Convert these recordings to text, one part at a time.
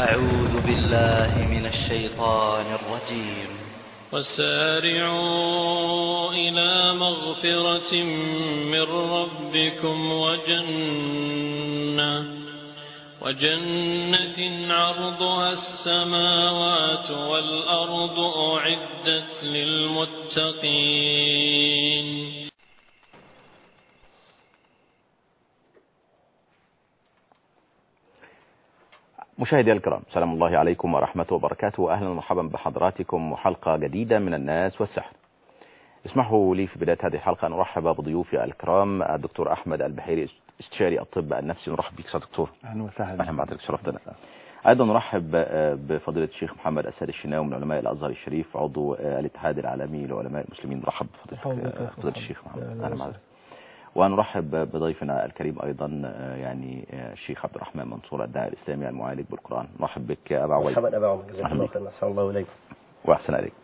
أعوذ بالله من الشيطان الرجيم. وسارعوا إلى مغفرة من ربكم وجنة عرضها السماوات والأرض أعدت للمتقين. مشاهدي الكرام، سلام الله عليكم ورحمة وبركاته. أهلا ومرحبا بحضراتكم وحلقة جديدة من الناس والسحر. اسمحوا لي في بداية هذه الحلقة أن أرحب بضيوفي الكرام الدكتور أحمد البحيري استشاري الطب النفسي. نرحب بك دكتور. أهلا وسهلا. أهلا بحضرتك، شرفتنا. أيضا نرحب بفضيلة الشيخ محمد السيد الشناوي من علماء الأزهر الشريف، عضو الاتحاد العالمي لعلماء المسلمين. نرحب بفضيلة الشيخ محمد. أهلا بحضرتك. ونرحب بضيفنا الكريم أيضا يعني الشيخ عبد الرحمن منصور الداعي الإسلامي المعالج بالقرآن. نرحب بك يا أبا عويل. مرحبا أبا عويل، جزاك الله خير. أحسن الله إليكم. وأحسن إليك.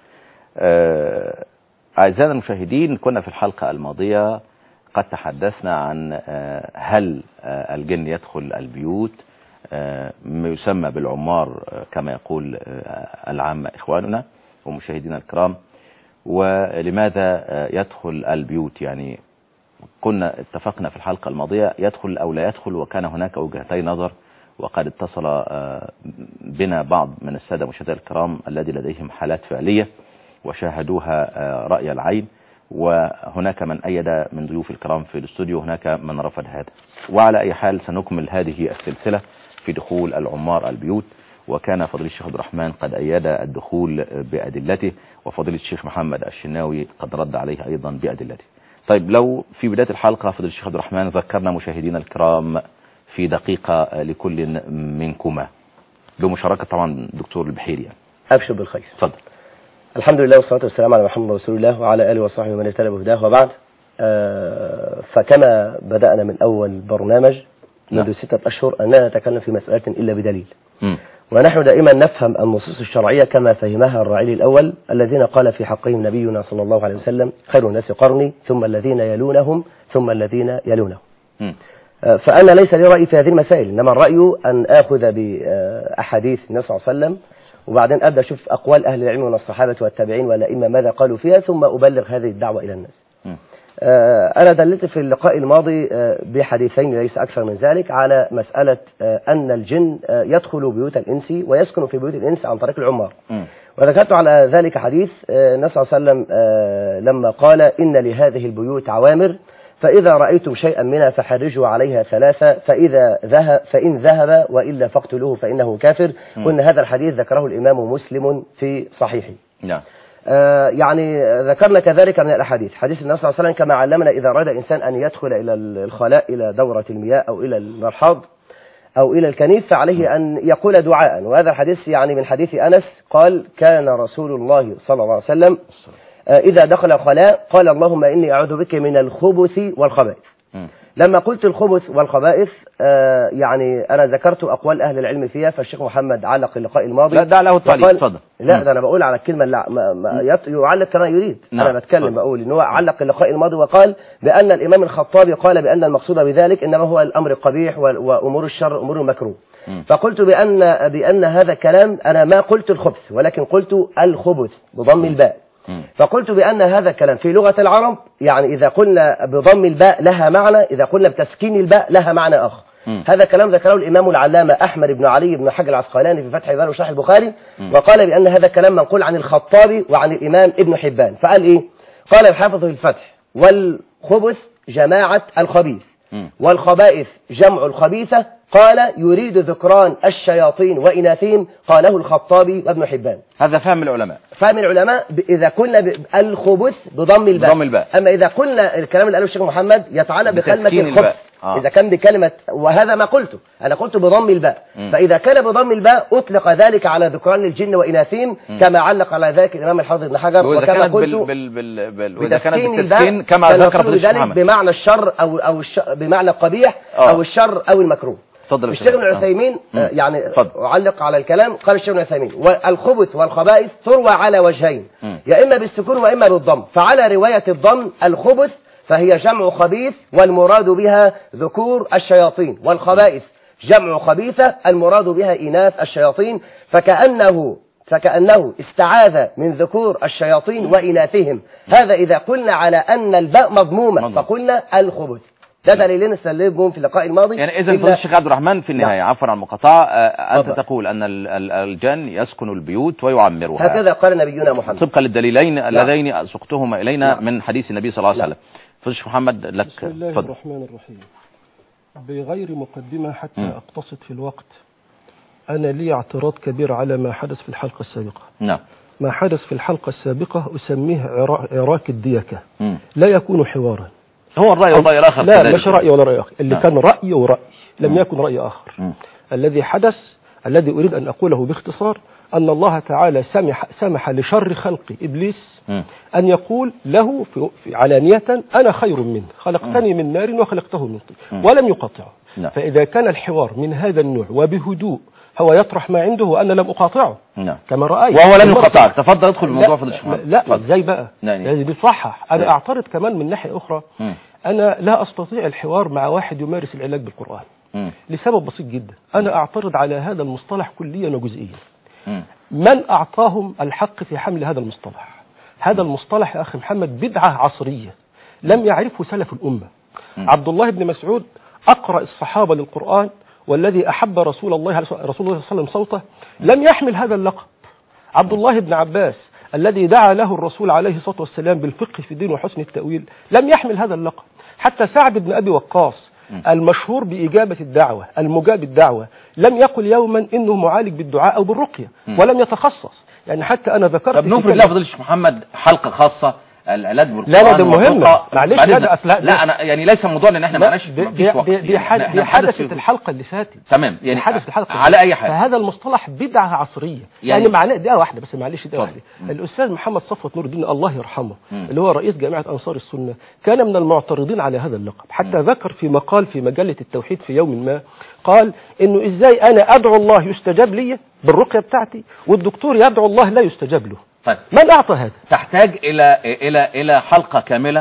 أعزائنا المشاهدين، كنا في الحلقة الماضية قد تحدثنا عن هل الجن يدخل البيوت، ما يسمى بالعمار كما يقول العامة إخواننا ومشاهدينا الكرام، ولماذا يدخل البيوت. يعني كنا اتفقنا في الحلقة الماضية يدخل أو لا يدخل، وكان هناك وجهتي نظر، وقد اتصل بنا بعض من السادة مشاهدي الكرام الذي لديهم حالات فعلية وشاهدوها رأي العين، وهناك من أيد من ضيوف الكرام في الاستوديو، هناك من رفض هذا. وعلى أي حال سنكمل هذه السلسلة في دخول العمار البيوت، وكان فضيلة الشيخ عبد الرحمن قد أيد الدخول بأدلته، وفضيلة الشيخ محمد الشناوي قد رد عليه أيضا بأدلته. طيب، لو في بداية الحلقة فضيلة الشيخ عبد الرحمن ذكرنا مشاهدينا الكرام في دقيقة لكل منكما، بمشاركة طبعا دكتور البحيري يعني. أبشر بالخير. تفضل. الحمد لله والصلاة والسلام على محمد رسول الله وعلى آله وصحبه ومن اهتدى بهداه، وبعد. فكما بدأنا من أول برنامج منذ 6 أشهر أننا نتكلم في مسألة إلا بدليل. ونحن دائما نفهم النصوص الشرعية كما فهمها الراعي الأول الذين قال في حقهم نبينا صلى الله عليه وسلم: خير الناس قرني ثم الذين يلونهم ثم الذين يلونهم. فأنا ليس لي رأي في هذه المسائل، إنما الرأي أن آخذ بأحاديث النبي صلى الله عليه وسلم، وبعدين أبدأ أشوف أقوال أهل العلم من الصحابة والتابعين والأئمة ماذا قالوا فيها، ثم أبلغ هذه الدعوة إلى الناس. أنا دللت في اللقاء الماضي بحديثين ليس أكثر من ذلك على مسألة أن الجن يدخل بيوت الإنس ويسكن في بيوت الإنس عن طريق العمار. وذكرت على ذلك حديث النبي صلى الله عليه وسلم لما قال: إن لهذه البيوت عوامر، فإذا رأيتم شيئا منها فحرجوا عليها 3، فإن ذهب وإلا فاقتلوه فإنه كافر. وإن هذا الحديث ذكره الإمام مسلم في صحيحه. نعم. يعني ذكرنا كذلك من الأحاديث حديث النبي صلى الله عليه وسلم كما علمنا: إذا أراد إنسان أن يدخل إلى الخلاء، إلى دورة المياه أو إلى المرحاض أو إلى الكنيف، فعليه أن يقول دعاء. وهذا الحديث يعني من حديث أنس قال: كان رسول الله صلى الله عليه وسلم إذا دخل الخلاء قال: اللهم إني أعوذ بك من الخبث والخبائث. لما قلت الخبث والخبائث يعني أنا ذكرت أقوال أهل العلم فيها، فالشيخ محمد علق اللقاء الماضي. لا، ده له التعليق. اتفضل. لا، ده أنا بقول على الكلمة اللي يعلق كما يريد. نعم. أنا بتكلم بقول إن هو علق اللقاء الماضي وقال بأن الإمام الخطابي قال بأن المقصود بذلك إنما هو الأمر القبيح وأمور الشر أمور المكروه. فقلت بأن هذا كلام، أنا ما قلت الخبث ولكن قلت الخبث بضم الباء. فقلت بأن هذا كلام في لغة العرب، يعني إذا قلنا بضم الباء لها معنى، إذا قلنا بتسكين الباء لها معنى آخر. هذا كلام ذكره الإمام العلامة أحمد بن علي بن حجر العسقلاني في فتح الباري وشرح البخاري، وقال بأن هذا كلام منقول عن الخطابي وعن الإمام ابن حبان. فقال إيه؟ قال الحافظ في الفتح: والخبث جماعة الخبيث، والخبائث جمع الخبيثة. قال: يريد ذكران الشياطين وإناثهم. قاله الخطابي وابن حبان. هذا فهم العلماء. فهم العلماء إذا قلنا الخبث بضم الباء. أما إذا قلنا الكلام اللي قاله الشيخ محمد يتعلق بكلمة الخبث، إذا كان بكلمة، وهذا ما قلته، أنا قلت بضم الباء. فإذا كان بضم الباء أطلق ذلك على ذكران الجن وإناثهم كما علق على ذلك الإمام الحافظ بن حجر. وكما قلت وإذا كانت بالتسكين كما ذكر ذلك بمعنى الشر أو بمعنى القبيح أو الشر أو المكروه. الشيخ ابن عثيمين يعني أعلق على الكلام. قال الشيخ ابن عثيمين: والخبث والخبائث تروى على وجهين، يا إما بالسكون وإما بالضم. فعلى رواية الضم الخبث فهي جمع خبيث، والمراد بها ذكور الشياطين، والخبائث جمع خبيثة المراد بها إناث الشياطين، فكأنه استعاذ من ذكور الشياطين وإناثهم. هذا إذا قلنا على أن الباء مضمومة فقلنا الخبث. ده دليلين استدلهم في اللقاء الماضي. يعني إذا فضيلة الشيخ عبد الرحمن في النهاية عفوا عن المقاطعة، أنت تقول أن الجن يسكن البيوت ويعمرها، هكذا قال نبينا محمد طبقا للدليلين اللذين سقتهما إلينا من حديث النبي صلى الله عليه وسلم. فضيلة الشيخ محمد لك. بسم الله الرحمن الرحيم. بغير مقدمة حتى أقتصد في الوقت، أنا لي اعتراض كبير على ما حدث في الحلقة السابقة. نعم. ما حدث في الحلقة السابقة أسميه عراك الديكة. لا يكون حوارا. هو الرأي والرأي الآخر. لا مش رأي ولا رأي آخر، اللي كان رأي ورأي لم يكن رأي آخر. الذي حدث، الذي أريد أن أقوله باختصار، أن الله تعالى سمح لشر خلق إبليس أن يقول له في علانية أنا خير منه، خلقتني من نار وخلقته من طين، ولم يقاطعه. فإذا كان الحوار من هذا النوع وبهدوء هو يطرح ما عنده وأنا لم أقاطعه كما رأيت، وهو لم يقاطعك. تفضل ادخل الموضوع فضيلة الشيخ. لا ازاي بقى؟ لازم بيصحح. أنا أعترض كمان من ناحية أخرى. أنا لا أستطيع الحوار مع واحد يمارس العلاج بالقرآن لسبب بسيط جدا. أنا أعترض على هذا المصطلح كليا وجزئيا. من أعطاهم الحق في حمل هذا المصطلح؟ هذا المصطلح يا أخي محمد بدعة عصرية لم يعرفه سلف الأمة. عبد الله بن مسعود أقرأ الصحابة للقرآن والذي أحب رسول الله صلى الله عليه وسلم صوته لم يحمل هذا اللقب. عبد الله بن عباس الذي دعا له الرسول عليه الصلاة والسلام بالفقه في الدين وحسن التأويل لم يحمل هذا اللقب. حتى سعد بن أبي وقاص المشهور بإجابة الدعوة المجاب الدعوة لم يقل يوما إنه معالج بالدعاء أو بالرقية ولم يتخصص. يعني حتى أنا ذكرت. طب نفرض لا فضيلة الشيخ محمد حلقة خاصة العلاج بالقرآن. لا ده مهمة معلش. لا أنا يعني ليس موضوعنا إن إحنا معناش دي حدثت الحلقة اللي فاتت. تمام يعني حدثت الحلقة على أي حال. فهذا المصطلح بدعة عصرية يعني معناه دقيقة واحدة بس معلش دقيقة واحدة. الأستاذ محمد صفوت نور الدين الله يرحمه اللي هو رئيس جامعة أنصار السنة كان من المعترضين على هذا اللقب. حتى ذكر في مقال في مجلة التوحيد في يوم ما قال إنه إزاي أنا أدعو الله يستجاب لي بالرقية بتاعتي والدكتور يدعو الله لا يستجاب له. طيب. من أعطى هذا؟ تحتاج إلى حلقة كاملة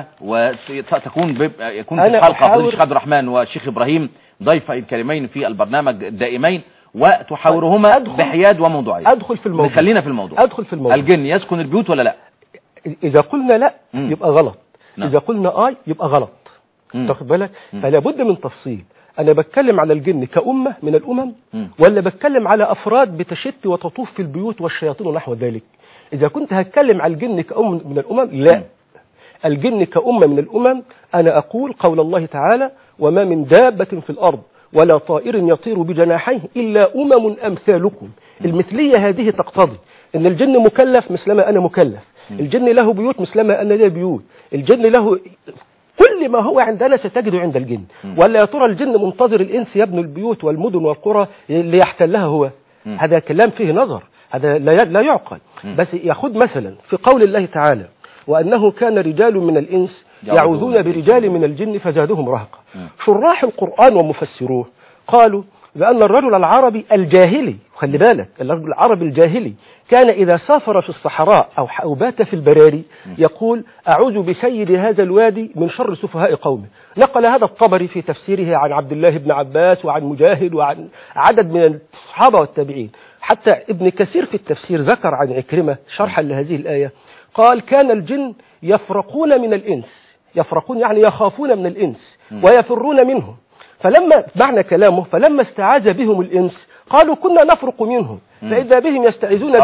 وتكون يكون في الحلقة فضيلة الشيخ عبد الرحمن والشيخ إبراهيم ضيفي الكريمين في البرنامج الدائمين وتحاورهما بحياد وموضوعية. أدخل في الموضوع. خلينا في الموضوع. أدخل في الموضوع. الجن يسكن البيوت ولا لا؟ إذا قلنا لا يبقى غلط. إذا قلنا يبقى غلط. تاخد بالك؟ فلا بد من تفصيل. أنا بتكلم على الجن كأمة من الأمم ولا بتكلم على أفراد بتشت وتطوف في البيوت والشياطين ونحو ذلك؟ إذا كنت هتكلم على الجن كأمة من الأمم لا. الجن كأمة من الأمم أنا أقول قول الله تعالى وما من دابة في الأرض ولا طائر يطير بجناحيه إلا أمم أمثالكم. المثلية هذه تقتضي أن الجن مكلف مثلما أنا مكلف. الجن له بيوت مثلما أنا لي بيوت. الجن له كل ما هو عندنا ستجده عند الجن. ولا يا ترى الجن منتظر الإنس يبني البيوت والمدن والقرى ليحتلها هو؟ هذا كلام فيه نظر، هذا لا يعقل. بس ياخد مثلا في قول الله تعالى وأنه كان رجال من الإنس يعوذون برجال من الجن فزادهم رهقا. شراح القرآن ومفسروه قالوا بأن الرجل العربي الجاهلي، خلي بالك الرجل العربي الجاهلي كان إذا سافر في الصحراء أو بات في البراري يقول أعوذ بسيد هذا الوادي من شر سفهاء قومه. نقل هذا الطبري في تفسيره عن عبد الله بن عباس وعن مجاهد وعن عدد من الصحابة والتابعين. حتى ابن كثير في التفسير ذكر عن عكرمة شرحا لهذه الآية قال كان الجن يفرقون من الإنس، يفرقون يعني يخافون من الإنس ويفرون منهم. فلما معنى كلامه فلما استعاذ بهم الإنس قالوا كنا نفرق منهم فإذا بهم يستعيذون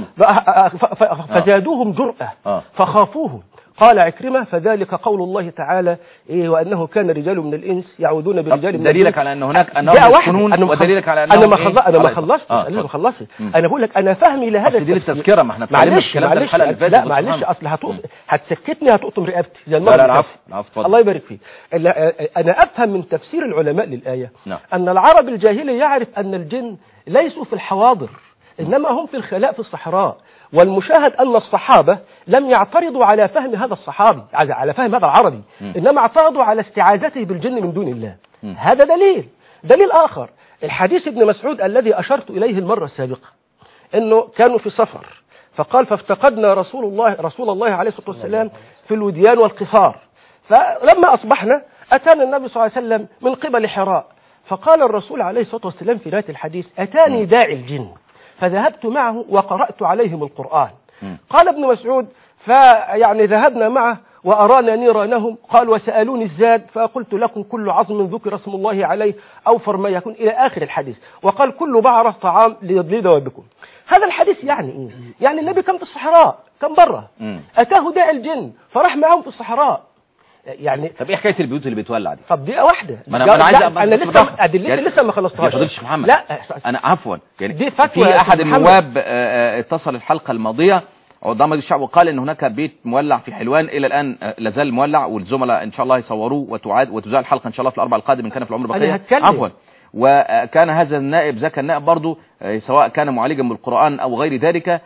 فزادوهم جرأة فخافوهم. قال عكرمة فذلك قول الله تعالى وأنه كان رجال من الإنس يعوذون برجال من دليلك على أن هناك أنهم يسكنون ودليلك على أنهم أنا ما خلصت لازم خلصت. أنا بقول لك أنا فهمي لهذا دي التذكرة ما احنا معلش لا معلش أصل هتسكتني هتقطم رقبتي زي المرة. لا عفوا الله يبارك فيك. أنا أفهم من تفسير العلماء للآية أن العرب الجاهلي يعرف أن الجن ليسوا في الحواضر إنما هم في الخلاء في الصحراء. والمشاهد أن الصحابة لم يعترضوا على فهم هذا الصحابي على فهم هذا العربي إنما اعترضوا على استعاذته بالجن من دون الله. هذا دليل آخر الحديث ابن مسعود الذي أشرت إليه المرة السابقة أنه كانوا في سفر فقال فافتقدنا رسول الله عليه الصلاة والسلام في الوديان والقفار. فلما أصبحنا أتانا النبي صلى الله عليه وسلم من قبل حراء فقال الرسول عليه الصلاة والسلام في نهاية الحديث: أتاني داعي الجن فذهبت معه وقرأت عليهم القرآن. قال ابن مسعود: فيعني ذهبنا معه وأرانا نيرانهم، قال: وسألوني الزاد فقلت لكم كل عظم ذكر اسم الله عليه أوفر ما يكون، إلى آخر الحديث. وقال: كل بعرة طعام لدوابكم. هذا الحديث يعني إيه؟ يعني النبي كان في الصحراء، كان بره، أتاه داعي الجن فراح معهم في الصحراء. يعني طب ايه حكايه البيوت اللي بتولع دي؟ طب دقيقه واحده، انا عايز انا لسه ادلتي يعني لسه ما خلصتهاش يا فضيلة محمد. لا انا عفوا يعني دي فتوى في احد النواب اتصل الحلقه الماضيه قدام الشعب وقال ان هناك بيت مولع في حلوان الى الان لازال مولع، والزملاء ان شاء الله يصوروه وتذاع الحلقه ان شاء الله في الاربعاء القادم ان كان في العمر بقيه. عفوا. وكان هذا النائب زكى النائب برضه سواء كان معالجا بالقرآن أو غير ذلك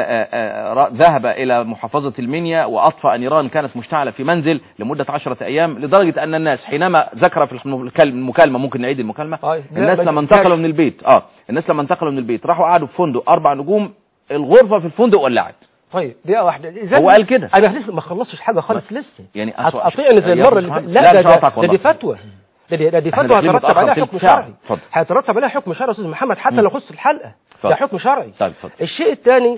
ذهب إلى محافظة المنيا وأطفأ نيران كانت مشتعلة في منزل لمدة 10 أيام، لدرجة أن الناس حينما ذكر في المكالمة، ممكن نعيد المكالمة، الناس لما انتقلوا من البيت الناس لما انتقلوا من البيت راحوا قعدوا في فندق 4 نجوم، الغرفة في الفندق ولعت. طيب دقيقة واحدة، هو قال كده. أنا لسه ما خلصتش حاجة خالص لسه، يعني أطيعني زي المرة اللي لا دي فتوى، دي فتوى هيترتب عليها حكم شرعي، هيترتب عليها حكم شرعي يا استاذ محمد، حتى لو خص الحلقه ده حكم شرعي. طيب الشيء الثاني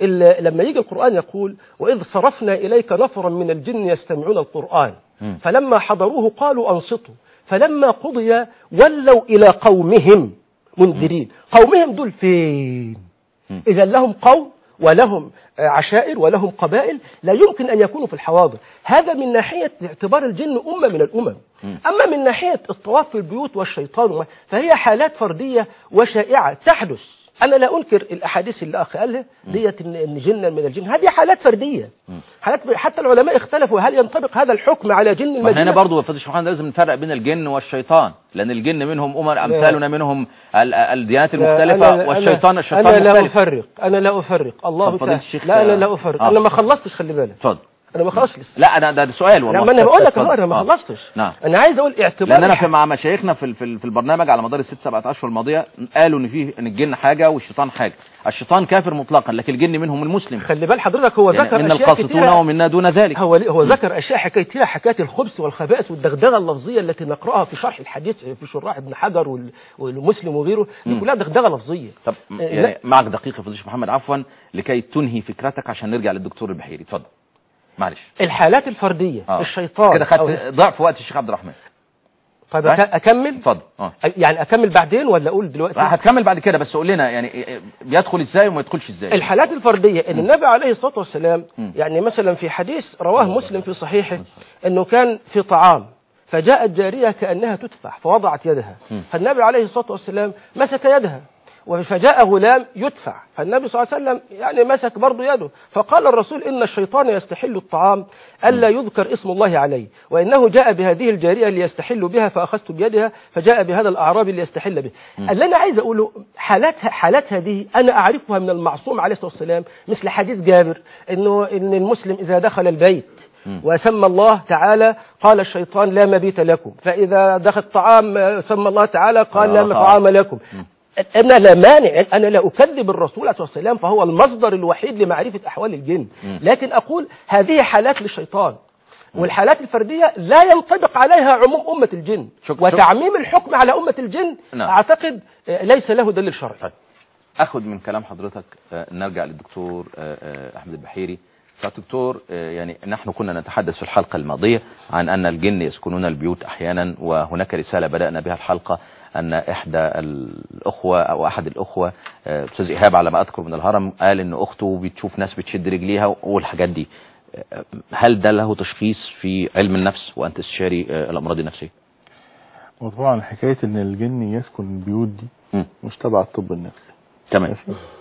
لما يجي القرآن يقول: وإذ صرفنا إليك نفرا من الجن يستمعون القرآن فلما حضروه قالوا أنصتوا فلما قضي ولوا إلى قومهم منذرين. قومهم دول فين؟ إذا لهم قوم ولهم عشائر ولهم قبائل، لا يمكن أن يكونوا في الحواضر. هذا من ناحية اعتبار الجن أمة من الأمم. أما من ناحية الطواف في البيوت والشيطان فهي حالات فردية وشائعة تحدث. أنا لا أنكر الأحاديث اللي أخي قالها ديت إن جنا من الجن، هذه حالات فردية، حتى العلماء اختلفوا هل ينطبق هذا الحكم على جن المدينة. هنا برضه فضل الشيخ لازم نفرق بين الجن والشيطان، لأن الجن منهم أمثالنا منهم الديانات المختلفة، والشيطان الشيطان مختلف. أنا لا أفرق الله تعالى. لا أنا لا أفرق. أنا ما خلصتش، خلي بالك. اتفضل. انا ما خلصتش لسه. لا ده سؤال والله. لا، ما انا بقول لك اهو انا ما خلصتش. نعم. انا عايز اقول اعتبار، لان انا مع مشايخنا في البرنامج على مدار ال6-7 اشهر الماضيه قالوا ان الجن حاجه والشيطان حاجه. الشيطان كافر مطلقا، لكن الجن منهم المسلم. خلي بال حضرتك، هو ذكر من اشياء القاسطون ومنا دون ذلك. هو ذكر اشياء كثيره، حكايه الخبث والخبائث والدغدغه اللفظيه التي نقراها في شرح الحديث في شراح ابن حجر والمسلم وغيره، دي كلها دغدغه لفظيه. طب يعني معك دقيقه فضيلة الشيخ محمد عفوا لكي تنهي فكرتك عشان نرجع للدكتور البحيري. اتفضل. معلش. الحالات الفرديه الشيطان كده خدت ضعف وقت الشيخ عبد الرحمن. طيب اكمل. اتفضل. يعني اكمل بعدين ولا اقول دلوقتي؟ هتكمل بعد كده، بس قول لنا يعني بيدخل ازاي وما يدخلش ازاي. الحالات الفرديه ان النبي عليه الصلاه والسلام يعني مثلا في حديث رواه مسلم في صحيحه انه كان في طعام فجاءت جاريه كانها تتفح فوضعت يدها، فالنبي عليه الصلاه والسلام مسك يدها، فجاء غلام يدفع، فالنبي صلى الله عليه وسلم يعني مسك برضه يده، فقال الرسول: إن الشيطان يستحل الطعام ألا يذكر اسم الله عليه، وإنه جاء بهذه الجارية ليستحل بها فأخذت بيدها، فجاء بهذا الأعرابي ليستحل به. اللي أنا عايز أقوله حالات هذه أنا أعرفها من المعصوم عليه الصلاة والسلام، مثل حديث جابر إن المسلم إذا دخل البيت وسمى الله تعالى قال الشيطان: لا مبيت لكم، فإذا دخل الطعام سمى الله تعالى قال: لا طعام لكم. أنا لا مانع، أنا لا أكذب الرسول عليه الصلاة والسلام، فهو المصدر الوحيد لمعرفة أحوال الجن، لكن أقول هذه حالات للشيطان، والحالات الفردية لا ينطبق عليها عموم أمة الجن، وتعميم الحكم على أمة الجن أعتقد ليس له دليل شرعي. أخذ من كلام حضرتك نرجع للدكتور أحمد البحيري. دكتور، يعني نحن كنا نتحدث في الحلقة الماضية عن أن الجن يسكنون البيوت أحيانا، وهناك رسالة بدأنا بها الحلقة أن إحدى الأخوة أو أحد الأخوة أستاذ إيهاب على ما أذكر من الهرم قال إن أخته بتشوف ناس بتشد رجليها والحاجات دي. هل ده له تشخيص في علم النفس وأنت استشاري الأمراض النفسية؟ وطبعا حكاية إن الجن يسكن البيوت دي مش تبع الطب النفسي. تمام.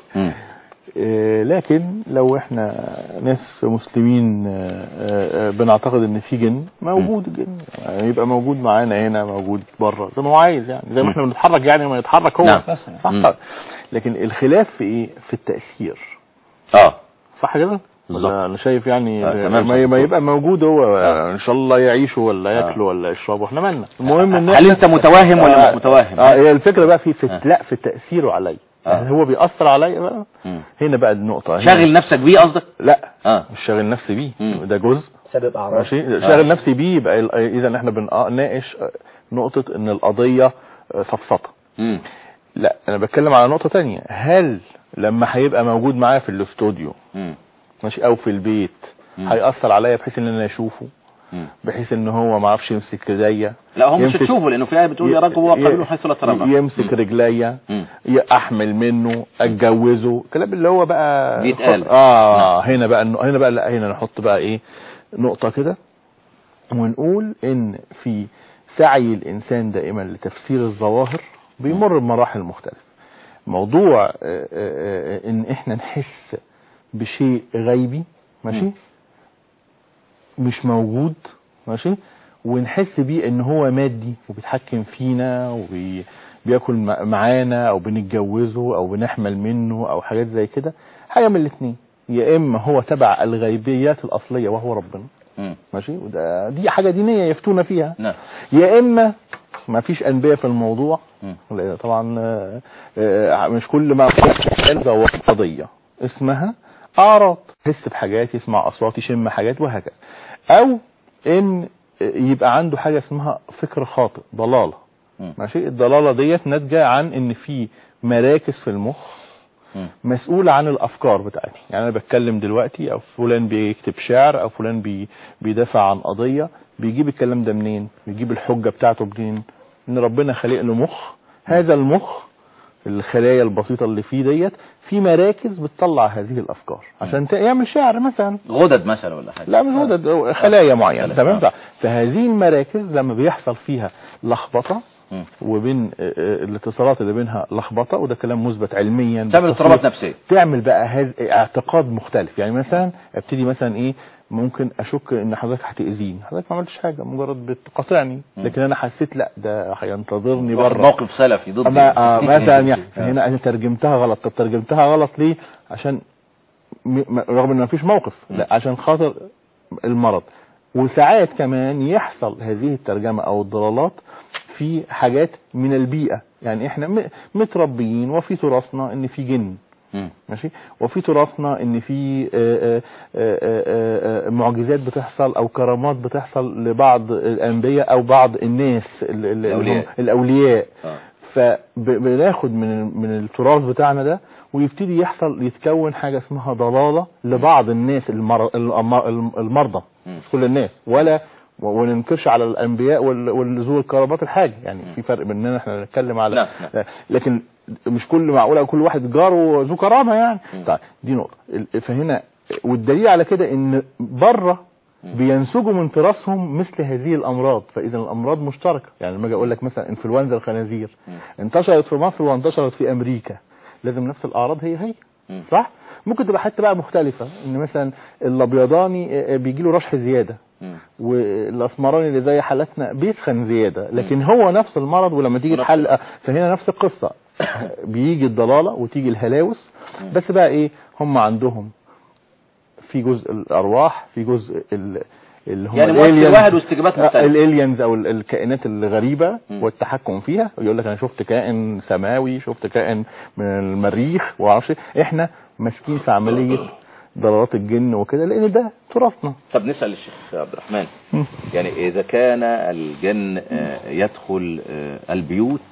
لكن لو احنا ناس مسلمين بنعتقد ان في جن موجود، الجن يعني يبقى موجود معانا هنا، موجود بره زي ما هو عايز، يعني زي ما احنا بنتحرك يعني ما يتحرك هو. نعم. صح. لكن الخلاف في ايه؟ في التأثير. صح كده؟ انا شايف يعني ما يبقى موجود هو ان شاء الله يعيشوا ولا ياكلوا ولا يشربوا، احنا مالنا. المهم ان هل انت متوهم ولا مش متوهم؟ هي الفكرة بقى في تأثيره عليا. يعني هو بيأثر عليا بقى. هنا بقى النقطة. شاغل نفسك بيه قصدك؟ لا مش شاغل نفسي بيه، ده جزء سبب أعراض. ماشي. شاغل نفسي بيه يبقى إذا احنا بنناقش نقطة ان القضية سفسطة. لا انا بتكلم على نقطة تانية، هل لما هيبقى موجود معايا في الاستوديو ماشي او في البيت هيأثر عليا بحيث ان انا اشوفه، بحيث ان هو ما عرفش يمسك رجليا؟ لا هو مش تشوفه، لانه في آية بتقول يا رجل هو قبيله حيث لا ترونه، يمسك رجليا، احمل منه، اتجوزه، الكلام اللي هو بقى بيتقال. هنا بقى لا هنا نحط بقى ايه نقطة كده ونقول ان في سعي الانسان دائما لتفسير الظواهر بيمر بمراحل مختلفة. موضوع ان احنا نحس بشيء غيبي ماشي مش موجود ماشي ونحس بيه ان هو مادي وبيتحكم فينا وبياكل معانا او بنتجوزه او بنحمل منه او حاجات زي كده، حاجة من الاثنين، يا اما هو تبع الغيبيات الاصلية وهو ربنا ماشي وده دي حاجة دينية يفتون فيها، يا اما ما فيش انبياء في الموضوع. طبعا مش كل ما هو قضية اسمها اعراض، يحس بحاجات، يسمع اصوات، يشم حاجات وهكذا، او ان يبقى عنده حاجة اسمها فكر خاطئ، ضلالة ماشي. الضلالة ديت ناتجة عن ان في مراكز في المخ مسؤولة عن الافكار بتاعتي. يعني انا بتكلم دلوقتي او فلان بيكتب شعر او فلان بيدافع عن قضية، بيجيب الكلام ده منين؟ بيجيب الحجة بتاعته منين؟ ان ربنا خلق له مخ، هذا المخ الخلايا البسيطة اللي فيه ديت في مراكز بتطلع هذه الافكار عشان يعمل شعر مثلا، غدد مثلا ولا حاجة، لا مش غدد، خلايا معينة تمام. فهذه المراكز لما بيحصل فيها لخبطة وبين الاتصالات اللي بينها لخبطة، وده كلام مثبت علميا، تعمل اضطرابات نفسية، تعمل بقى اعتقاد مختلف. يعني مثلا ابتدي مثلا ايه، ممكن اشك ان حضرتك هتأذيني، حضرتك ما عملتش حاجة، مجرد بتقاطعني، لكن انا حسيت لا ده هينتظرني بره، موقف سلفي ضد مثلا يعني هنا انا ترجمتها غلط. طب ترجمتها غلط ليه؟ عشان رغم ان ما فيش موقف، لا عشان خاطر المرض. وساعات كمان يحصل هذه الترجمة او الضلالات في حاجات من البيئة. يعني احنا متربيين وفي تراثنا ان في جن ماشي، وفي تراثنا ان في معجزات بتحصل او كرامات بتحصل لبعض الانبياء او بعض الناس الاولياء. فبناخد من التراث بتاعنا ده ويبتدي يتكون حاجة اسمها ضلالة لبعض الناس المرضى، مش كل الناس، ولا وننكرش على الانبياء والذو الكرامات الحاجة. يعني في فرق بيننا احنا نتكلم على لكن مش كل معقولة كل واحد جاره ذو كرامة يعني. طيب دي نقطة. فهنا والدليل على كده ان بره بينسجوا من تراثهم مثل هذه الامراض، فاذا الامراض مشتركة. يعني لما اجي اقول لك مثلا انفلونزا الخنازير انتشرت في مصر وانتشرت في امريكا، لازم نفس الاعراض هي صح؟ ممكن تبقى حتى بقى مختلفة، ان مثلا الابيضاني بيجي له رشح زيادة والاسمراني اللي زي حالتنا بيسخن زيادة، لكن هو نفس المرض. ولما تيجي الحلقة فهنا نفس القصة، بيجي الضلالة وتيجي الهلاوس، بس بقى ايه هم عندهم في جزء الارواح، في جزء اللي هم يعني مؤثر واحد واستجابات مختلفة، الالينز او الكائنات الغريبة والتحكم فيها. يقول لك انا شفت كائن سماوي، شفت كائن من المريخ وعارفش. احنا ماسكين في عملية ضلالات الجن وكده لان ده تراثنا. طب نسأل الشيخ عبد الرحمن، يعني اذا كان الجن يدخل البيوت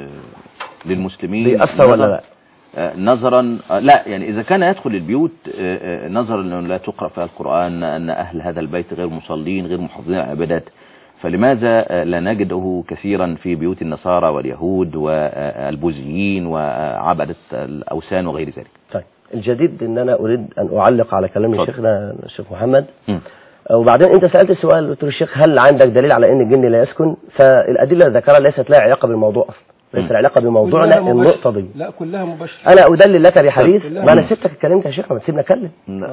للمسلمين بيأثر ولا لا؟ نظرا لا، يعني اذا كان يدخل البيوت نظرا انه لا تقرأ فيها القرآن، ان اهل هذا البيت غير مصلين غير محافظين على العبادات، فلماذا لا نجده كثيرا في بيوت النصارى واليهود والبوذيين وعبدة الاوثان وغير ذلك؟ طيب الجديد ان انا اريد ان اعلق على كلام شيخنا الشيخ محمد. وبعدين انت سألت السؤال، قلت له الشيخ هل عندك دليل على ان الجن لا يسكن؟ فالادله اللي ذكرها ليست لها علاقه بالموضوع اصلا، ليس العلاقه بموضوعنا النقطه دي. لا كلها مباشره. انا ادلل لك بحديث. ما انا سبتك اتكلمت يا شيخ، ما تسيبني اتكلم.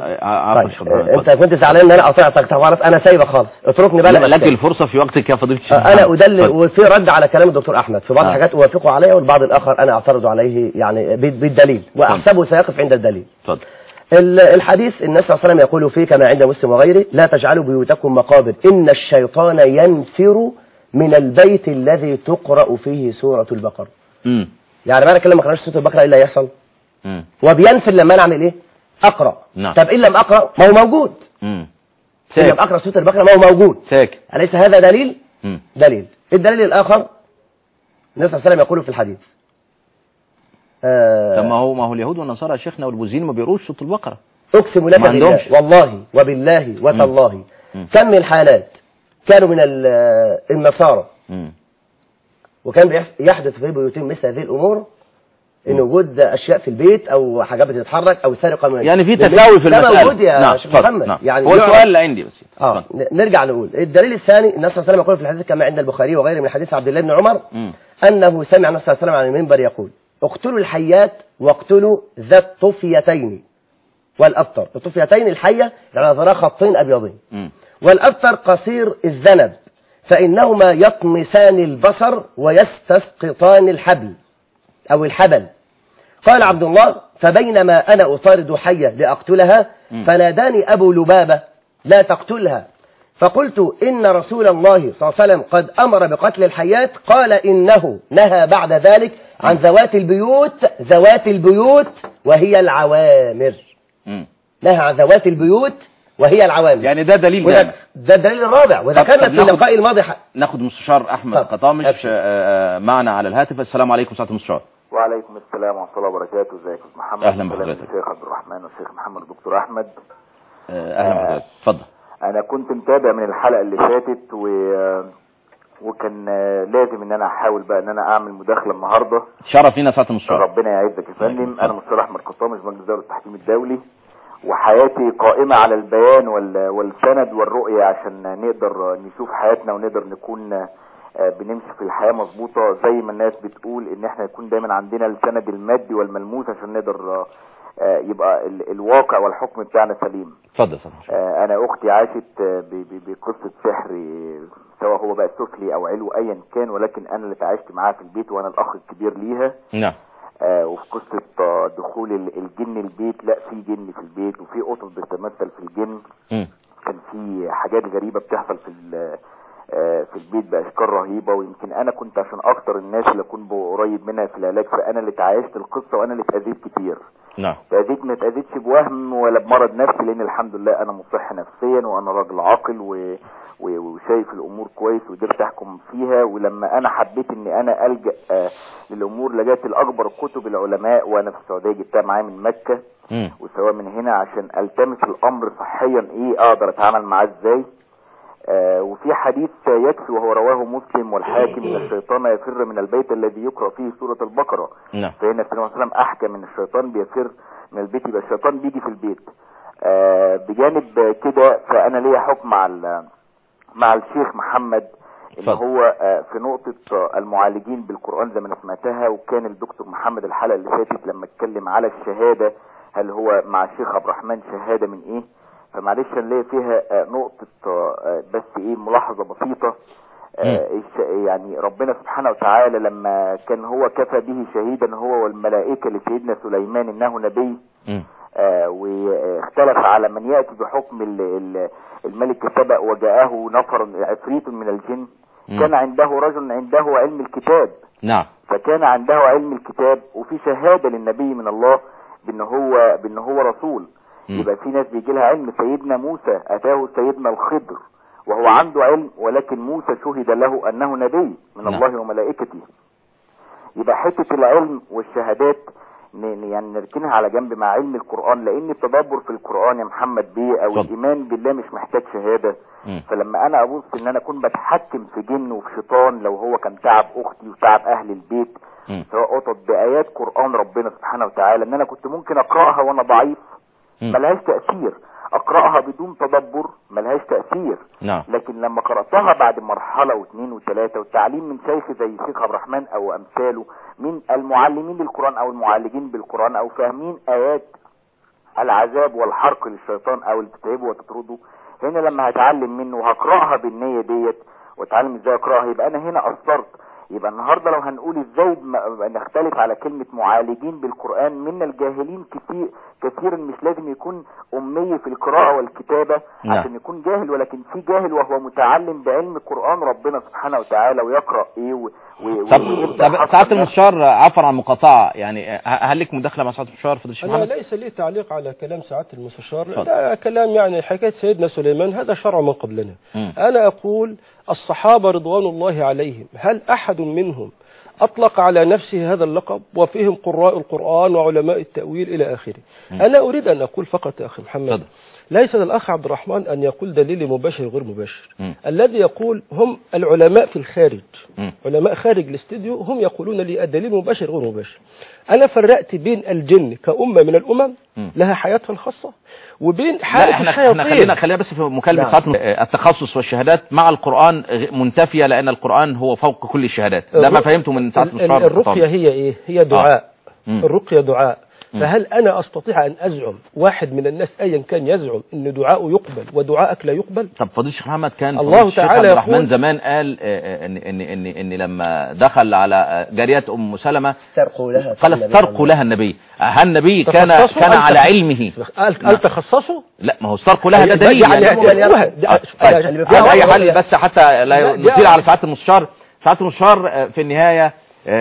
طيب انت كنت زعلان ان انا قطعتك. تعرف انا سايبك خالص، اتركني بقى لك الفرصه في وقتك يا فضيله الشيخ. انا ادلل وفي رد على كلام الدكتور احمد في بعض الحاجات اوافقه عليها، والبعض الاخر انا اعترض عليه يعني بالدليل، واحسبه سيقف عند الدليل. اتفضل. الحديث النبي صلى الله عليه وسلم يقول فيه كما عند مسلم وغيره: لا تجعلوا بيوتكم مقابر إن الشيطان ينفر من البيت الذي تقرأ فيه سورة البقرة. يعني معنى كلمة ما قرأش سورة البقرة إلا يحصل وبينفر لما أنا أعمل إيه؟ أقرأ. طب إن لم أقرأ ما هو موجود. إن لم أقرأ سورة البقرة ما هو موجود. ساكت. أليس هذا دليل؟ دليل. الدليل الآخر النبي صلى الله عليه وسلم يقول في الحديث طب ما هو اليهود والنصارى يا شيخنا والبوذيين ما بيقروش صوت البقرة. اقسم لك بالله والله وبالله وتالله كم من الحالات كانوا من النصارى وكان يحدث في بيوتهم مثل هذه الامور، ان وجود اشياء في البيت او حاجات بتتحرك او سرقه من يعني في تساوي في المساله. ده موجود يا شيخ محمد. يعني هو السؤال اللي عندي بس نرجع نقول الدليل الثاني. النبي صلى الله عليه وسلم يقول في الحديث كما عند البخاري وغيره من حديث عبد الله بن عمر انه سمع النبي صلى الله عليه وسلم على المنبر يقول اقتلوا الحيات واقتلوا ذا الطفيتين والابتر. الطفيتين الحيه يعني ذراع خطين ابيضين، والابتر قصير الذنب، فانهما يطمسان البصر ويستسقطان الحبل أو الحبل. قال عبد الله فبينما أنا أطارد حية لأقتلها فناداني أبو لبابة لا تقتلها، فقلت إن رسول الله صلى الله عليه وسلم قد أمر بقتل الحيات، قال إنه نهى بعد ذلك عن ذوات البيوت وهي العوامر. نهى عن ذوات البيوت وهي العوامر. يعني ده دليل ده الدليل الرابع. وذكرنا في اللقاء الماضي ناخد مستشار أحمد قطامش معنا على الهاتف. السلام عليكم سعادة المستشار. وعليكم السلام ورحمة الله وبركاته. ازيك يا محمد؟ اهلا بحضرتك. الشيخ عبد الرحمن والشيخ محمد الدكتور احمد. اهلا بحضرتك. اتفضل. انا كنت متابع من الحلقة اللي فاتت وكان لازم ان انا احاول بقى ان انا اعمل مداخلة النهاردة. شرف لينا سعادة المستشار. ربنا يعزك يا فندم. انا مستشار احمد قطامش مجلس دولة التحكيم الدولي، وحياتي قائمة على البيان والسند والرؤية عشان نقدر نشوف حياتنا ونقدر نكون بنمشي في الحياة مظبوطة زي ما الناس بتقول، ان احنا يكون دايما عندنا السند المادي والملموس عشان نقدر يبقى الواقع والحكم بتاعنا سليم. اتفضل. انا اختي عاشت بقصة سحر، سواء هو بقى سفلي او علو ايا كان، ولكن انا اللي تعايشت معاها في البيت وانا الاخ الكبير ليها. نعم. وفي قصة دخول الجن البيت، لا في جن في البيت وفي قطط بتتمثل في الجن. كان في حاجات غريبة بتحصل في البيت بأشكال رهيبة، ويمكن أنا كنت عشان أكتر الناس اللي أكون قريب منها في العلاج، فأنا اللي تعايشت القصة وأنا اللي اتأذيت كتير. نعم. ما اتأذيتش بوهم ولا بمرض نفسي، لأن الحمد لله أنا مصح نفسيا وأنا راجل عاقل وشايف الأمور كويس وقدرت أحكم فيها. ولما أنا حبيت إن أنا ألجأ للأمور لجأت الأكبر كتب العلماء، وأنا في السعودية جبتها معايا من مكة وسواء من هنا عشان ألتمس الأمر صحيا إيه أقدر أتعامل معاه إزاي. وفي حديث يكفي وهو رواه مسلم والحاكم ان الشيطان يفر من البيت الذي يقرأ فيه سورة البقرة. نعم. فإن النبي صلى الله عليه وسلم أحكى من الشيطان بيفر من البيت، يبقى الشيطان بيجي في البيت. بجانب كده فأنا ليا حكم مع الشيخ محمد ان هو في نقطة المعالجين بالقرآن زي ما انا سمعتها، وكان الدكتور محمد الحلقة اللي فاتت لما اتكلم على الشهادة هل هو مع الشيخ عبد الرحمن شهادة من ايه، فمعلش نلاقي فيها نقطة بس ايه ملاحظة بسيطة. يعني ربنا سبحانه وتعالى لما كان هو كفى به شهيدا هو والملائكة لسيدنا سليمان انه نبي، واختلف على من يأتي بحكم الملك سبأ وجاءه نفر عفريت من الجن. كان عنده رجل عنده علم الكتاب. نعم. فكان عنده علم الكتاب وفي شهادة للنبي من الله بأنه هو رسول. يبقى في ناس بيجي لها علم. سيدنا موسى أتاه سيدنا الخضر وهو عنده علم، ولكن موسى شهد له أنه نبي من الله وملائكته. يبقى حتة العلم والشهادات يعني نركنها على جنب مع علم القرآن، لأن التدبر في القرآن يا محمد بيه أو الإيمان بالله مش محتاج شهادة. فلما أنا أبص إن أنا أكون بتحكم في جن وفي شيطان لو هو كان تعب أختي وتعب أهل البيت سواء قطط بآيات قرآن ربنا سبحانه وتعالى، إن أنا كنت ممكن أقرأها وأنا ضعيف ملهاش تأثير، أقرأها بدون تدبر ملهاش تأثير. نعم. لكن لما قرأتها بعد مرحلة واثنين وثلاثة والتعليم من شيخ زي الشيخ عبد الرحمن أو أمثاله من المعلمين للقرآن أو المعالجين بالقرآن أو فاهمين آيات العذاب والحرق للشيطان أو اللي تتعبه وتطرده، هنا لما هتعلم منه وهقرأها بالنية ديت واتعلم ازاي أقرأها يبقى أنا هنا أثرت. يبقى النهاردة لو هنقول ازاي نختلف على كلمة معالجين بالقرآن من الجاهلين كثيرا، مش لازم يكون أمي في القراءة والكتابة عشان يكون جاهل، ولكن في جاهل وهو متعلم بعلم قرآن ربنا سبحانه وتعالى ويقرأ ايه طب سعادة المستشار عفوا عن المقاطعة، يعني هل لك مداخلة مع سعادة المستشار فضل الشيخ محمد؟ أنا ليس لي تعليق على كلام سعادة المستشار، ده كلام يعني حكاية سيدنا سليمان هذا شرع من قبلنا. أنا أقول الصحابة رضوان الله عليهم هل أحد منهم أطلق على نفسه هذا اللقب وفيهم قراء القرآن وعلماء التأويل إلى آخره. أنا أريد أن أقول فقط يا أخي محمد، ليس للأخ عبد الرحمن أن يقول دليل مباشر غير مباشر. الذي يقول هم العلماء في الخارج، علماء خارج الاستديو هم يقولون لي الدليل مباشر غير مباشر. أنا فرقت بين الجن كأمة من الأمم لها حياتها الخاصة وبين حالة الشياطين. احنا خلينا بس في مكالمة ساعات التخصص والشهادات مع القرآن منتفية، لأن القرآن هو فوق كل الشهادات. ده ما فهمته من ساعة مشوار. الرقية هي إيه؟ هي دعاء. الرقية دعاء. فهل أنا أستطيع أن أزعم واحد من الناس أيا كان يزعم أن دعاءه يقبل ودعاءك لا يقبل؟ طب فضيل الشيخ محمد كان الله تعالى عبد الرحمن زمان قال إن لما دخل على جارية أم سلمة قال استرقوا لها النبي. هل النبي كان على علمه؟ قال تخصصوا؟ لا، ما هو استرقوا لها ده دليل يعني أي حل بس حتى لا نطيل على ساعات المستشار. ساعات المستشار في النهاية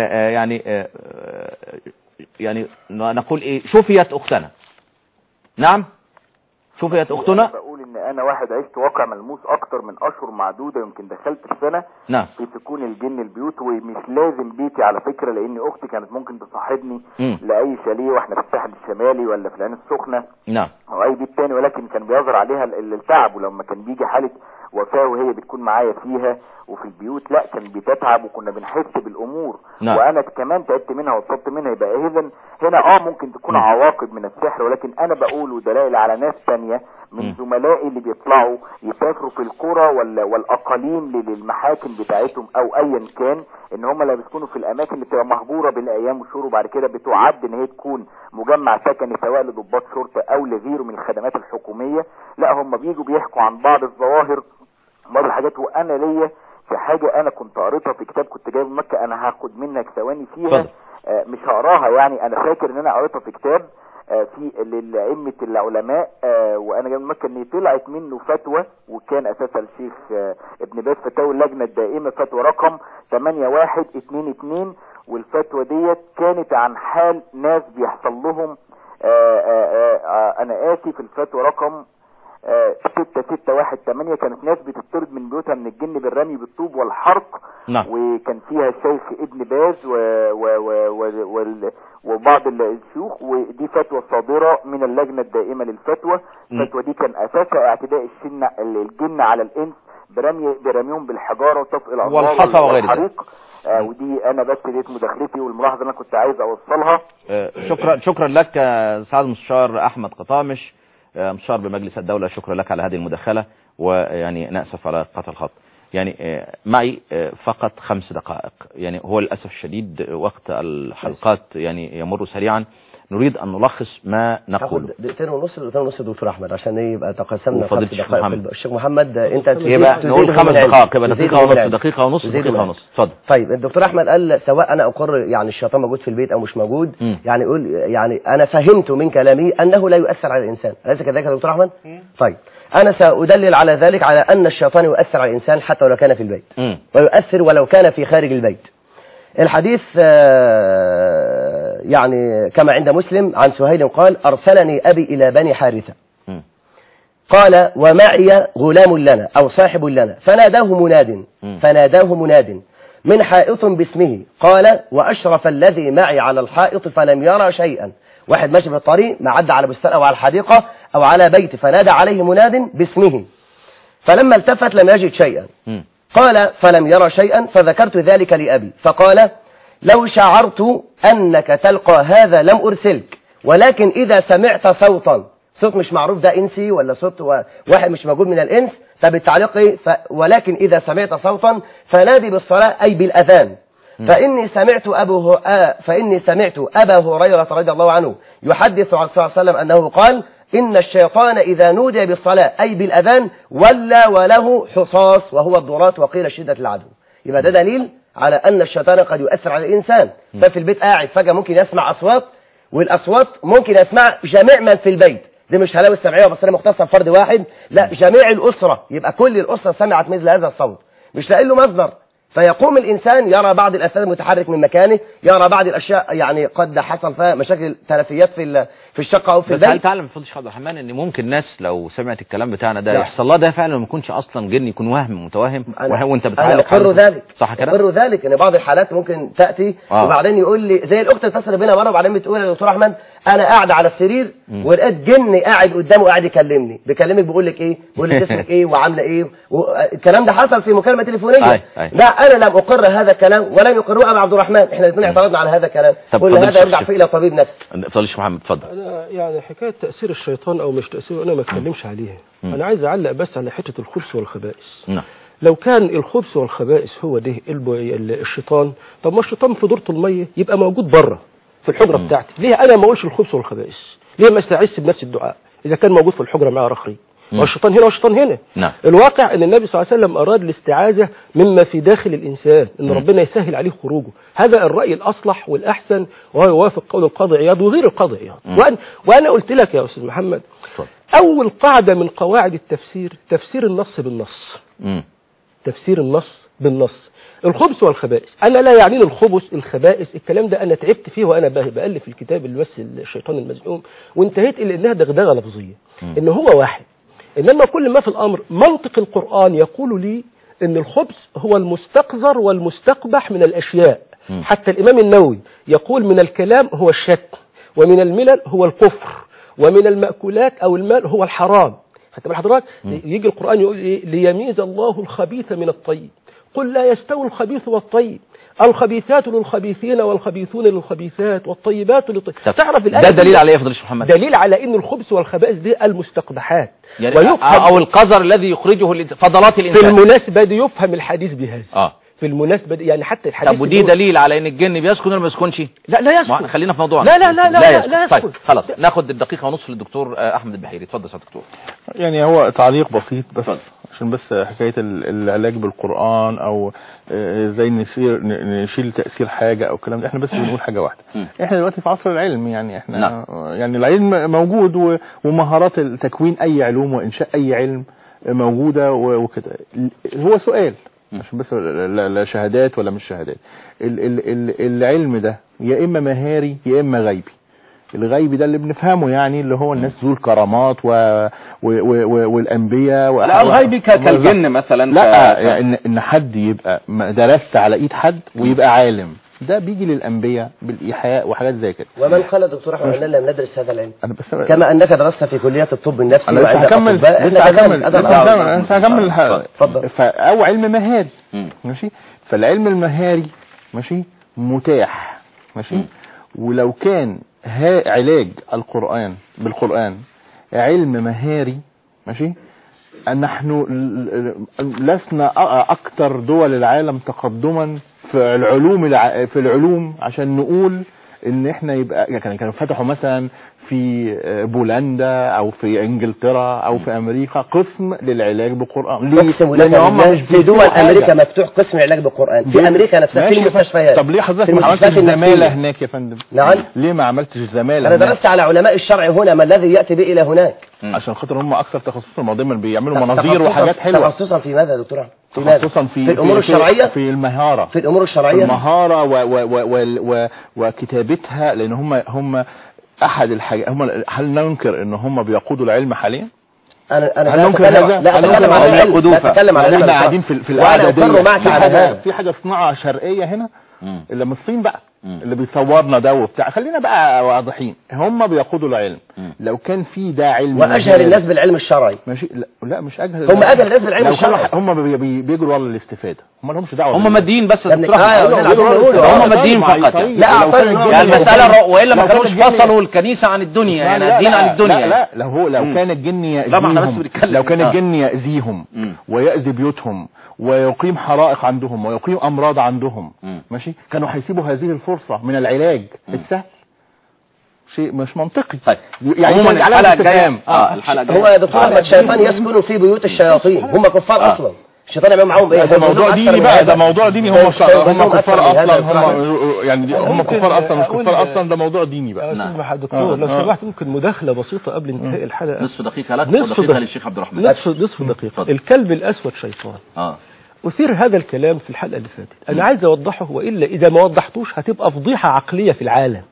يعني نقول ايه، شفيت اختنا. نعم شفيت اختنا. بقول ان انا واحد عشت واقع ملموس اكتر من اشهر معدودة، يمكن دخلت في سنة نعم في سكون الجن البيوت، ومش لازم بيتي على فكرة، لان اختي كانت ممكن تصاحبني لاي شاليه واحنا في الساحل الشمالي ولا في العين السخنة نعم او اي بيت تاني، ولكن كان بيظهر عليها التعب، ولما كان بيجي حالة وفاة وهي بتكون معايا فيها وفي البيوت لا كان بتتعب وكنا بنحس بالامور. نعم. وانا كمان تعبت منها واتصبت منها. يبقى اذا هنا ممكن تكون عواقب من السحر، ولكن انا بقول دلائل على ناس تانية من زملائي اللي بيطلعوا يسافروا في القرى والاقاليم للمحاكم بتاعتهم او ايا كان، ان هم لا بيسكنوا في الاماكن اللي بتبقى مهجوره بالايام والشهور، وبعد كده بتعد ان هي تكون مجمع سكني سواء لضباط شرطه او لغيره من الخدمات الحكوميه. لا هم بيجوا بيحكوا عن بعض الظواهر بعض الحاجات. وانا ليا في حاجه انا كنت قريتها في كتاب كنت جايبه من مكه، انا هاخد منك ثواني فيها مش هقراها يعني، انا فاكر ان انا قريتها في كتاب في لأئمة العلماء وانا جاي من مكة، ان طلعت منه فتوى، وكان اساسا الشيخ ابن باز فتاوي اللجنة الدائمة فتوى رقم 8122، والفتوى ديت كانت عن حال ناس بيحصل لهم انا اسف الفتوى رقم 6618 كانت ناس بتطرد من بيوتها من الجن بالرمي بالطوب والحرق. نعم. وكان فيها الشيخ ابن باز وبعض الشيوخ، ودي فتوى صادرة من اللجنة الدائمة للفتوى. الفتوى دي كان اساسها اعتداء الجن على الانس برميهم بالحجارة وطفء الانوار والحصى وغير ذلك. ودي انا بس ديت مداخلتي والملاحظة انا كنت عايز اوصلها. شكرا لك سعادة المستشار احمد قطامش مستشار بمجلس الدولة. شكرا لك على هذه المداخلة، ويعني نأسف على قطع الخط. يعني معي فقط 5 دقائق، يعني هو للأسف الشديد وقت الحلقات يعني يمر سريعا. نريد أن نلخص ما نقوله. دقيقتين ونص دكتور أحمد عشان يبقى تقسمنا 5 دقائق. الشيخ محمد أنت يبقى نقول 5 دقائق، يبقى دقيقة ونص. اتفضل. طيب الدكتور أحمد قال سواء أنا أقر يعني الشيطان موجود في البيت أو مش موجود، يعني يقول يعني أنا فهمت من كلامي أنه لا يؤثر على الإنسان، أليس كذلك يا دكتور أحمد؟ طيب أنا سأدلل على ذلك على أن الشيطان يؤثر على الإنسان حتى ولو كان في البيت، ويؤثر ولو كان في خارج البيت. الحديث يعني كما عند مسلم عن سهيل قال أرسلني أبي إلى بني حارثة، قال ومعي غلام لنا أو صاحب لنا، فناداه مناد من حائط باسمه، قال وأشرف الذي معي على الحائط فلم يرى شيئا. واحد ماشي في الطريق ما عدى على بستان أو على الحديقة أو على بيت، فنادى عليه مناد باسمه، فلما التفت لم يجد شيئا. قال فلم يرى شيئا، فذكرت ذلك لأبي فقال لو شعرت أنك تلقى هذا لم أرسلك، ولكن إذا سمعت صوتا، صوت مش معروف ده إنسي ولا صوت واحد مش موجود من الإنس، فبالتعليق ولكن إذا سمعت صوتا فنادي بالصلاة أي بالأذان. فإني سمعت أبا هريرة رضي الله عنه يحدث عن صلى الله عليه وسلم أنه قال إن الشيطان إذا نودي بالصلاة أي بالأذان ولى وله حصاص وهو الضرات وقيل شدة العدو. يبقى ده دليل على أن الشيطان قد يؤثر على الإنسان. ففي البيت قاعد فجأة ممكن يسمع أصوات، والأصوات ممكن يسمع جميع من في البيت، دي مش هلاوي السمعية وبصرية مختصة بفرد واحد، لا جميع الأسرة، يبقى كل الأسرة سمعت مثل هذا الصوت، مش لاقي له مصدر. فيقوم الإنسان يرى بعض الأثاث المتحرك من مكانه، يرى بعض الأشياء يعني قد حصل فيها مشاكل تلفيات في الشقة أو في البيت. بس هل تعلم فضل الشيخ عبد الرحمن ان ممكن ناس لو سمعت الكلام بتاعنا ده يحصل لها ده فعلا ما يكونش اصلا جن، يكون وهم متوهم وانت بتعالج؟ أنا أقر ذلك، صح كده؟ أقر ذلك ان بعض الحالات ممكن تأتي وبعدين يقول لي زي الأخت اتصل بينا مرة وبعدين بتقول يا دكتور أحمد أنا قاعد على السرير ولقيت جن قاعد قدامه قاعد يكلمني، بيكلمك بيقول لك إيه؟ بيقول لك اسمك إيه وعاملة إيه؟ الكلام ده حصل في مكالمة تليفونية. لا أنا لم أقر هذا الكلام ولم يقره أبو عبد الرحمن، إحنا الاثنين اعترضنا على هذا الكلام، قلنا هذا يرجع فيه إلى طبيب نفسي. فضل الشيخ محمد اتفضل. أنا يعني حكاية تأثير الشيطان أو مش تأثيره أنا ما اتكلمش عليها، أنا عايز أعلق بس على حتة الخبث والخبائث. لو كان الخبث والخبائث هو ده الشيطان، طب ما الشيطان في دورة المية يبقى موجود بره في الحجرة بتاعتي، ليه أنا ما أقولش الخبث والخبائث؟ ليه ما استعيذش بنفس الدعاء إذا كان موجود في الحجرة معاه رخري؟ والشيطان هنا والشيطان هنا. الواقع ان النبي صلى الله عليه وسلم اراد الاستعاذة مما في داخل الانسان، ان ربنا يسهل عليه خروجه، هذا الرأي الاصلح والاحسن وهو يوافق قول القاضي عياض وغير القاضي عياض. وانا قلت لك يا استاذ محمد اول قاعدة من قواعد التفسير تفسير النص بالنص. تفسير النص بالنص. الخبث والخبائث انا لا يعنيني الخبث الخبائث، الكلام ده انا تعبت فيه وانا بألف الكتاب اللي بس الشيطان المزعوم، وانتهيت الى انها دغدغه لفظيه، ان هو واحد. إنما كل ما في الأمر منطق القرآن يقول لي إن الخبث هو المستقذر والمستقبح من الأشياء. حتى الإمام النووي يقول من الكلام هو الشتم، ومن الملل هو الكفر، ومن المأكولات أو المال هو الحرام. حتى بالحضرات يجي القرآن يقول إيه؟ ليميز الله الخبيث من الطيب، قل لا يستوي الخبيث والطيب، الخبيثات للخبيثين والخبيثون للخبيثات والطيبات للطيبات. تعرف ده دليل على ايه يا فضيلة الشيخ محمد؟ دليل على ان الخبث والخبائث دي المستقبحات يعني او القذر الذي يخرجه فضلات الانسان. في المناسبة دي يفهم الحديث بهذا. في المناسبة دي يعني حتى الحديث. طب ودي دليل على ان الجن بيسكن ولا ما بيسكنش؟ لا يسكن. خلينا في موضوعنا. لا يسكن. طيب خلاص ناخد الدقيقة ونصف للدكتور احمد البحيري. اتفضل يا دكتور. يعني هو تعليق بسيط بس عشان بس حكاية العلاج بالقرآن او ازاي نشيل تأثير حاجة او الكلام ده. احنا بس بنقول حاجة واحدة، احنا دلوقتي في عصر العلم، يعني احنا يعني العلم موجود ومهارات تكوين اي علوم وانشاء اي علم موجودة وكده. هو سؤال عشان بس لا شهادات ولا مش شهادات، العلم ده يا اما مهاري يا اما غيبي. الغيبي ده اللي بنفهمه يعني اللي هو الناس ذو الكرامات والانبياء لا الغيبي كالجن مثلا. لا يعني ان حد يبقى درست على ايد حد ويبقى عالم، ده بيجي للانبياء بالايحاء وحاجات زي كده. ومن قال دكتور احمد ان لم ندرس هذا العلم كما انك درست في كليه الطب النفسي. انا لسه هكمل الحلقه. او علم مهاري ماشي. فالعلم المهاري ماشي متاح ماشي. ولو كان علاج القرآن بالقرآن علم مهاري ماشي، نحن لسنا اكثر دول العالم تقدما في العلوم عشان نقول ان احنا يبقى يعني كانوا فتحوا مثلا في بولندا او في انجلترا او في امريكا قسم للعلاج بالقرآن. لان هم في دول امريكا مفتوح قسم علاج بالقرآن، في امريكا نفسها في المستشفيات. طب ليه حضرتك ما عملتش زمالة هناك يا فندم؟ نعم ليه ما عملتش زمالة؟ انا درست على علماء الشرع هنا، ما الذي ياتي به الى هناك؟ عشان خاطر هم اكثر تخصصا الموضوع بيعملوا مناظير وحاجات حلوه. تخصصا في ماذا يا دكتور؟ خصوصا في الامور الشرعيه، في المهاره، في الامور الشرعيه، المهاره وكتابتها. لان هم احد الحاجات. هل ننكر ان هم بيقودوا العلم حاليا؟ انا اتكلم عن العلم، لا اتكلم عن العلم. احنا قاعدين في القعده دي في حاجه صناعه شرقيه هنا اللي من الصين بقى اللي بيصورنا ده وبتاع. خلينا بقى واضحين، هم بيقودوا العلم. لو كان في ده علم واجهل الناس بالعلم الشرعي ماشي. لا مش اجهل، هم اجهل الناس بالعلم الشرعي. هم بيجروا ورا الاستفاده، هم لهمش دعوه. هم ماديين بس هم ماديين فقط. لا يعني المساله والا ما كانوش فصلوا الكنيسه عن الدنيا، يعني الدين عن الدنيا. لا لو كان الجن يأذيهم، لو كان الجن يأذيهم ويأذي بيوتهم ويقيم حرائق عندهم ويقيم امراض عندهم ماشي، كانوا هيسيبوا هذه الفرصة من العلاج السهل. شيء مش منطقي. طيب يعني الحلقة الجاية هو يا دكتور احمد الشيطان يسكن في بيوت الشياطين، هم كفار اصلا. الشيطان يعمل معاهم ايه؟ ده موضوع ديني بقى، ده موضوع ديني. هم كفار اصلا، يعني هم كفار اصلا مش كفار اصلا، ده موضوع ديني بقى. اسمح يا دكتور لو سمحت ممكن مداخله بسيطه قبل انتهاء الحلقه. نصف دقيقه لك ودقيقه للشيخ عبد الرحمن. نصف دقيقه. الكلب الاسود شيطان. أثير هذا الكلام في الحلقة اللي فاتت. أنا عايز أوضحه، وإلا إذا ما وضحتوش هتبقى فضيحة عقلية في العالم.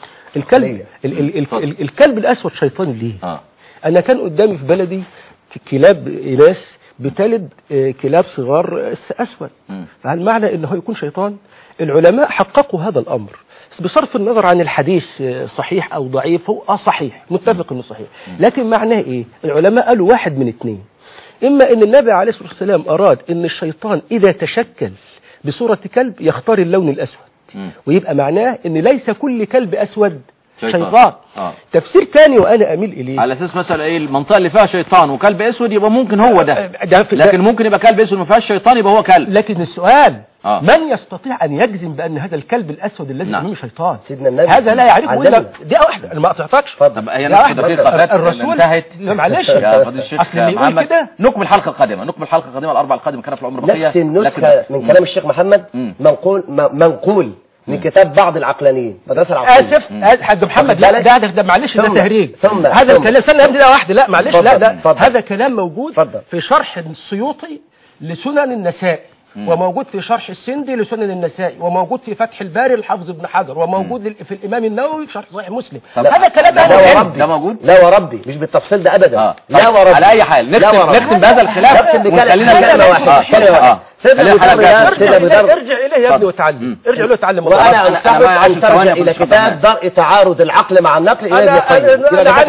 الكلب الأسود شيطان ليه؟ أنا كان قدامي في بلدي كلاب ناس بتلد كلاب صغار أسود، فهل معنى أنه يكون شيطان؟ العلماء حققوا هذا الأمر بصرف النظر عن الحديث صحيح أو ضعيف. هو صحيح، متفق أنه صحيح، لكن معناه إيه؟ العلماء قالوا واحد من اثنين: إما أن النبي عليه الصلاة والسلام أراد أن الشيطان إذا تشكل بصورة كلب يختار اللون الأسود، ويبقى معناه أن ليس كل كلب أسود شيطان. تفسير ثاني وأنا أميل إليه، على أساس مثلا إيه المنطقة اللي فيها شيطان وكلب أسود يبقى ممكن هو ده، لكن ممكن يبقى كلب أسود ما فيهاش شيطان يبقى هو كلب. لكن السؤال من يستطيع أن يجزم بأن هذا الكلب الأسود الذي أمامه شيطان؟ سيدنا النبي هذا لا يعرفه إلا دي واحدة. أنا ما قطعتكش. طب هي نفس دقيقة الرسول انتهت. معلش يا فضيلة الشيخ محمد، نكمل الحلقة القادمة. الأربع القادمة كان في العمر بقية. نفس النسخة من كلام الشيخ محمد منقول من كتاب بعض العقلانيين مدرسة العقلانية. آسف حاج محمد، لا ده معلش، ده تهريج. هذا الكلام استنى ابدا واحده، لا معلش، لا هذا كلام موجود في شرح السيوطي لسنن النسائي، وموجود في شرح السندي لسنن النسائي، وموجود في فتح الباري للحافظ ابن حجر، وموجود في الامام النووي في شرح صحيح مسلم. هذا كلام ده موجود. لا وربي مش بالتفصيل ده ابدا. لا وربي. على اي حال نختم بهذا الخلاف وخلينا كلمه واحده. ارجع اليه يا ابني وتعلم، ارجع له وتعلم. وانا ان ترجع الى كتاب درء تعارض العقل مع النقل الى ابن القيم.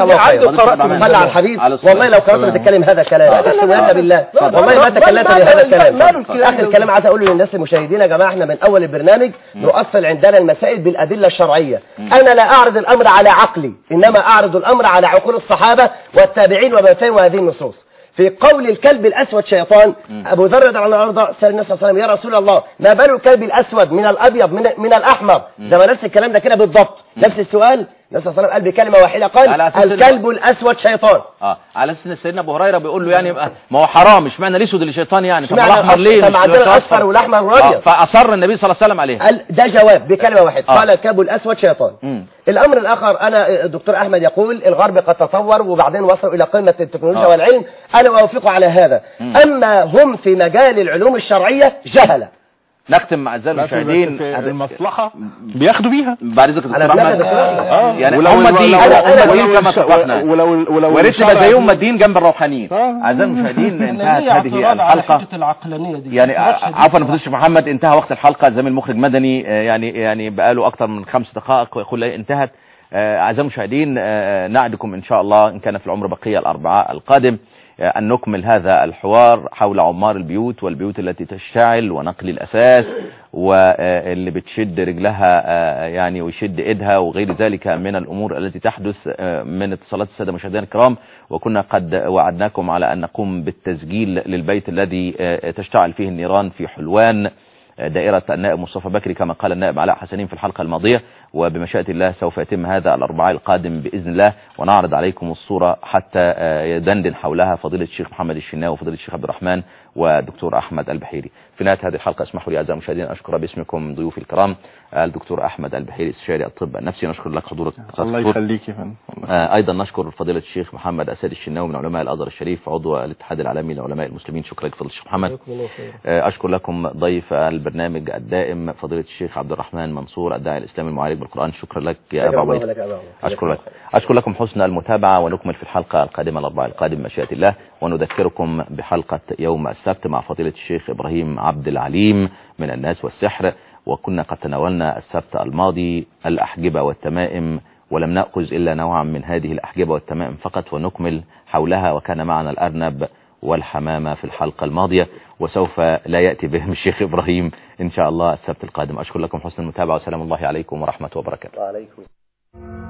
صلى على الحبيب. والله لو كنت تتكلم هذا الكلام اقسم بالله والله ما تكلمت بهذا الكلام. اخر الكلام عايز اقوله للناس المشاهدين: يا جماعه احنا من اول البرنامج نؤصل عندنا المسائل بالادله الشرعيه. انا لا اعرض الامر على عقلي، انما اعرض الامر على عقول الصحابه والتابعين ومن فهموا هذه النصوص. في قول الكلب الأسود شيطان، أبو ذر رضي الله عنه سأل النبي صلى الله عليه وسلم: يا رسول الله ما بال الكلب الأسود من الأبيض من الأحمر؟ ده ما نفس الكلام ده كده بالضبط، نفس السؤال. النبي صلى الله عليه وسلم قال بكلمة واحدة، قال الكلب الأسود شيطان. على أساس سيدنا أبو هريرة بيقول له يعني ما هو حرام، مش معنى الأسود اللي شيطان يعني، طب الأحمر ليه؟ طب عندنا الأصفر والأحمر والأبيض. فأصر النبي صلى الله عليه وسلم عليه. قال ده جواب بكلمة واحدة، قال الكلب الأسود شيطان. الأمر الآخر، أنا الدكتور أحمد يقول الغرب قد تطور وبعدين وصلوا إلى قمة التكنولوجيا والعلم، أنا أوافقه على هذا. أما هم في مجال العلوم الشرعية جهلة. نختم مع أعزائي المشاهدين المصلحة بياخدوا بيها بعد ذكر الدكتور أحمد. يعني هم الدين كما اتفقنا، وريت تبقى زيهم الدين جنب الروحانيين. أعزائي المشاهدين انتهت هذه الحلقة. يعني عفوا فضيلة الشيخ محمد، انتهى وقت الحلقة. زميل المخرج مدني يعني بقاله أكثر من 5 دقائق ويقول لي انتهت. أعزائي المشاهدين نعدكم إن شاء الله إن كان في العمر بقية الأربعاء القادم أن نكمل هذا الحوار حول عمار البيوت والبيوت التي تشتعل ونقل الأثاث واللي بتشد رجلها يعني ويشد إيدها وغير ذلك من الأمور التي تحدث من اتصالات السادة مشاهدينا الكرام. وكنا قد وعدناكم على أن نقوم بالتسجيل للبيت الذي تشتعل فيه النيران في حلوان دائرة النائب مصطفى بكري كما قال النائب علاء حسنين في الحلقة الماضية، وبمشيئة الله سوف يتم هذا الأربعاء القادم بإذن الله، ونعرض عليكم الصورة حتى يدندن حولها فضيلة الشيخ محمد الشناوي وفضيلة الشيخ عبد الرحمن ودكتور أحمد البحيري. في نهاية هذه الحلقة اسمحوا لي أعزائي المشاهدين أشكر باسمكم ضيوفي الكرام الدكتور أحمد البحيري استشاري الطب النفسي، نشكر لك حضورك. الله يخليك يا فندم. أيضا نشكر فضيلة الشيخ محمد أسد الشناوي من علماء الأزهر الشريف عضو الاتحاد العالمي لعلماء المسلمين. شكرا لك فضيلة الشيخ محمد. أشكر لكم ضيف البرنامج الدائم فضيلة الشيخ عبد الرحمن منصور الداعي الإسلامي المعالج بالقرآن. شكرا لك يا أبا عبيد. أشكر لكم حسن المتابعة، ونكمل في الحلقة القادمة الأربعاء القادم مشيئة الله، ونذكركم بحلقة يوم السبت مع فضيلة الشيخ إبراهيم عبد العليم من الناس والسحر. وكنا قد تناولنا السبت الماضي الأحجبة والتمائم، ولم نأخذ إلا نوعا من هذه الأحجبة والتمائم فقط، ونكمل حولها. وكان معنا الأرنب والحمامة في الحلقة الماضية، وسوف لا يأتي بهم الشيخ إبراهيم إن شاء الله السبت القادم. أشكر لكم حسن المتابعة، وسلام الله عليكم ورحمة وبركاته. وعليكم